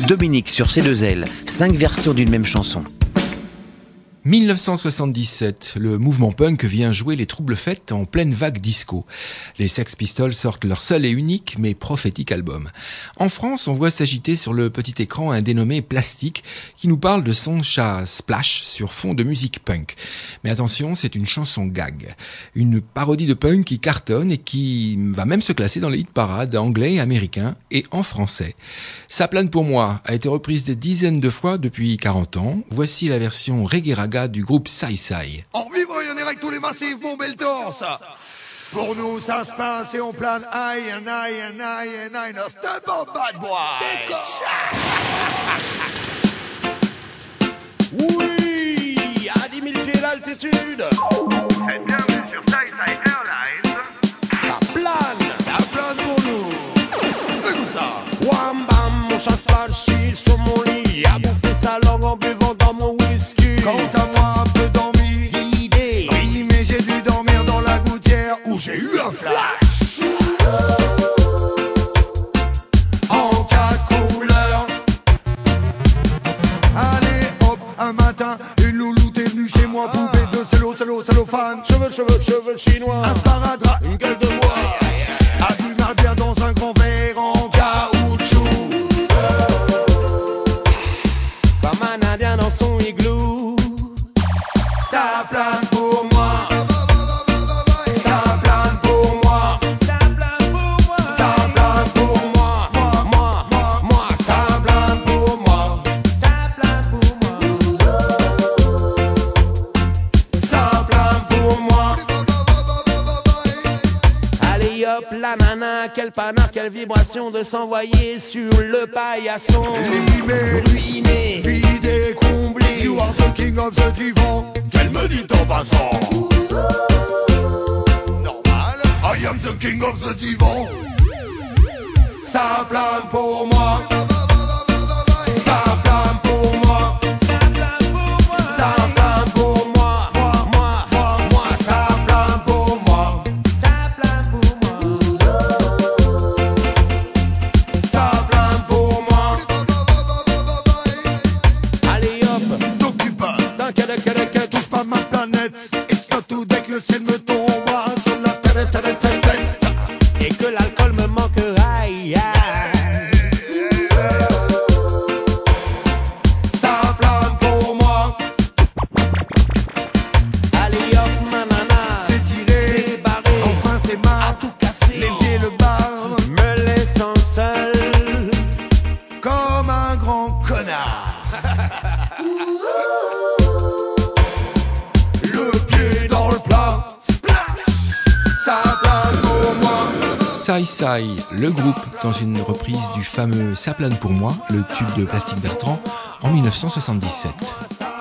Dominique sur C2L, 5 versions d'une même chanson. 1977, le mouvement punk vient jouer les troubles fêtes en pleine vague disco. Les Sex Pistols sortent leur seul et unique mais prophétique album. En France, on voit s'agiter sur le petit écran un dénommé Plastique qui nous parle de son chat Splash sur fond de musique punk. Mais attention, c'est une chanson gag. Une parodie de punk qui cartonne et qui va même se classer dans les hit parades anglais, américains et en français. Ça plane pour moi a été reprise des dizaines de fois depuis 40 ans. Voici la version reggae raga du groupe Sai Sai. En vivre, il y en a avec tous les massifs, mon bel torse. Pour nous, ça se passe et on plane aïe, no step up, bad boy. Oui, à 10 000 pieds d'altitude. Faites bienvenue sur Sai Sai Airlines. Ça plane pour nous. Écoute ça. Wham bam, mon chat Splashy sur mon lit, a bouffé sa langue en buvant dans mon whisky. Quant à moi, un peu d'envie. Idée. Oui, mais j'ai dû dormir dans la gouttière où j'ai eu un flash. En 4 couleurs. Allez, hop, un matin, une louloute est venue chez moi, poupée de cellophane. Cheveux chinois, Un sparadrap, une gueule de bois. a bu ma bière dans un grand verre en caoutchouc. Comme un indien dans son igloo. Ça plane pour moi. Ça plane pour moi. Ça plane pour moi. Ça plane pour moi. Moi, Ça plane pour moi. ça plane pour moi. Ça plane pour moi. Allez hop, la nana, quel panard, quelle vibration de s'envoyer sur le paillasson. Limé, Ruiné, vidé, comblé. You are the king of the divan. Qu'elle me dit en passant. Normal. I am the king of the divan. Ça plane pour moi. Ça plane pour moi. Ça plane pour moi. Ça plane pour moi. Moi, ça plane pour moi. Ça plane pour moi. Ça plane pour moi. Allez hop, T'occupe pas. que Touche pas ma planète. It's not today que le ciel me tombe sur la tête. et que l'alcool me manque. Aïe, aïe. Ça plane pour moi. Allez hop, ma nana. C'est tiré. C'est barré. Enfin c'est marre. À tout casser. Les pieds le bar. Me laissant seul. Comme un grand connard. Le pied dans le plat. Ça plane pour moi. Sai Sai, le groupe, dans une reprise du fameux Ça plane pour moi, le tube de Plastique Bertrand, en 1977.